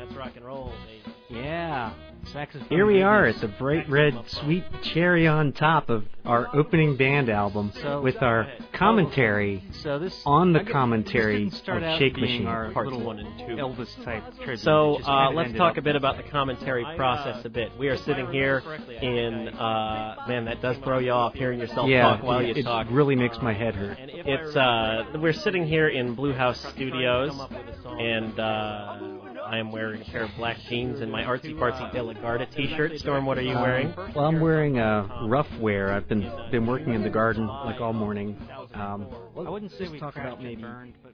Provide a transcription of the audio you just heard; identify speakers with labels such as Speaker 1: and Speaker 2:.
Speaker 1: That's rock and roll, baby.
Speaker 2: Yeah. Here we are at the bright red sweet cherry on top of our opening band album with our commentary on the commentary of Shake Machine Part 1 and 2.
Speaker 3: Elvis type tribute.
Speaker 1: So let's talk a bit about the commentary process a bit. We are sitting here in, man, that does throw you off hearing yourself talk while you talk.
Speaker 2: It really makes my head hurt.
Speaker 1: We're sitting here in Blue House Studios, and I am wearing a pair of black jeans and my artsy fartsy De La Garda t-shirt. Storm, what are you wearing?
Speaker 2: Well, I'm wearing rough wear. I've been working in the garden like all morning.
Speaker 3: I wouldn't say we talk about maybe